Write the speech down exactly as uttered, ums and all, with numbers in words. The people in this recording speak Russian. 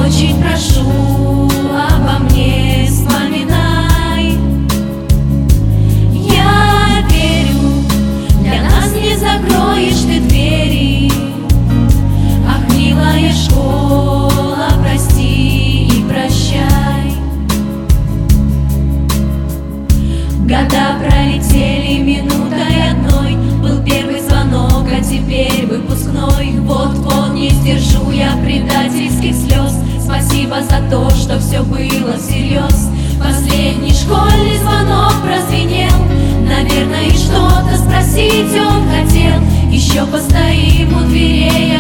очень прошу, обо мне вспоминай. Я верю, для нас не закроешь ты двери. Ах, милая школа, прости и прощай. Года пролетели минутой одной, был первый звонок, а теперь выпускной. Вот-вот не сдержу я предательских слез. Спасибо за то, что все было всерьез. Последний школьный звонок прозвенел. Наверное, и что-то спросить он хотел. Еще постоим у дверей,